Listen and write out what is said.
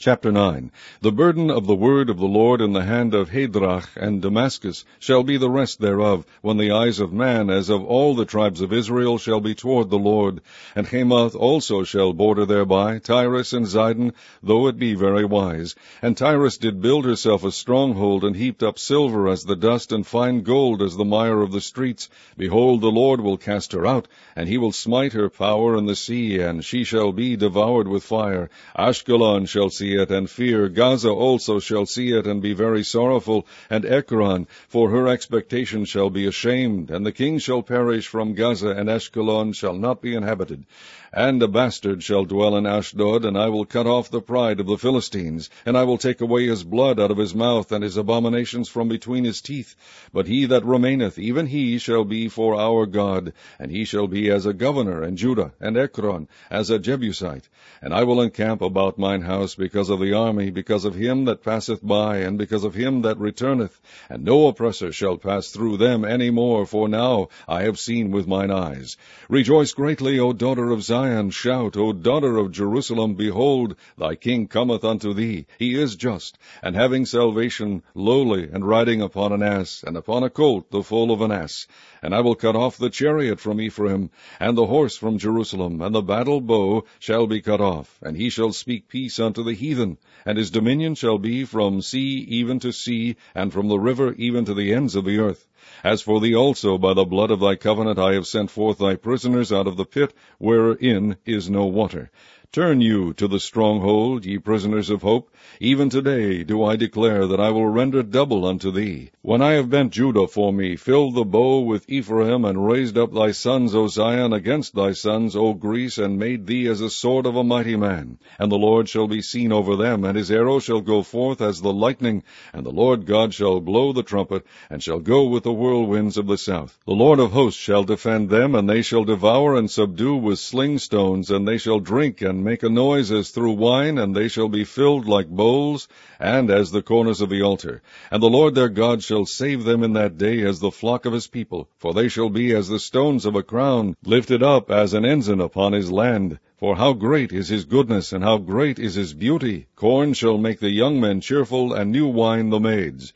Chapter 9. The burden of the word of the Lord in the hand of Hadrach and Damascus shall be the rest thereof, when the eyes of man, as of all the tribes of Israel, shall be toward the Lord. And Hamath also shall border thereby, Tyrus and Zidon, though it be very wise. And Tyrus did build herself a stronghold, and heaped up silver as the dust, and fine gold as the mire of the streets. Behold, the Lord will cast her out, and he will smite her power in the sea, and she shall be devoured with fire. Ashkelon shall see it, and fear. Gaza also shall see it, and be very sorrowful. And Ekron, for her expectation, shall be ashamed. And the king shall perish from Gaza, and Ashkelon shall not be inhabited. And a bastard shall dwell in Ashdod, and I will cut off the pride of the Philistines, and I will take away his blood out of his mouth, and his abominations from between his teeth. But he that remaineth, even he shall be for our God, and he shall be as a governor in Judah, and Ekron as a Jebusite. And I will encamp about mine house because of the army, because of him that passeth by, and because of him that returneth. And no oppressor shall pass through them any more, for now I have seen with mine eyes. Rejoice greatly, O daughter of Zion. Shout, O daughter of Jerusalem, behold, thy king cometh unto thee. He is just, and having salvation, lowly, and riding upon an ass, and upon a colt, the foal of an ass. And I will cut off the chariot from Ephraim, and the horse from Jerusalem, and the battle bow shall be cut off. And he shall speak peace unto the heathen, and his dominion shall be from sea even to sea, and from the river even to the ends of the earth. As for thee also, by the blood of thy covenant I have sent forth thy prisoners out of the pit, wherein is no water. Turn you to the stronghold, ye prisoners of hope. Even today do I declare that I will render double unto thee. When I have bent Judah for me, filled the bow with Ephraim, and raised up thy sons, O Zion, against thy sons, O Greece, and made thee as a sword of a mighty man. And the Lord shall be seen over them, and his arrow shall go forth as the lightning, and the Lord God shall blow the trumpet, and shall go with the whirlwinds of the south. The Lord of hosts shall defend them, and they shall devour and subdue with sling stones, and they shall drink and make a noise as through wine, and they shall be filled like bowls, and as the corners of the altar. And the Lord their God shall save them in that day as the flock of his people, for they shall be as the stones of a crown, lifted up as an ensign upon his land. For how great is his goodness, and how great is his beauty! Corn shall make the young men cheerful, and new wine the maids.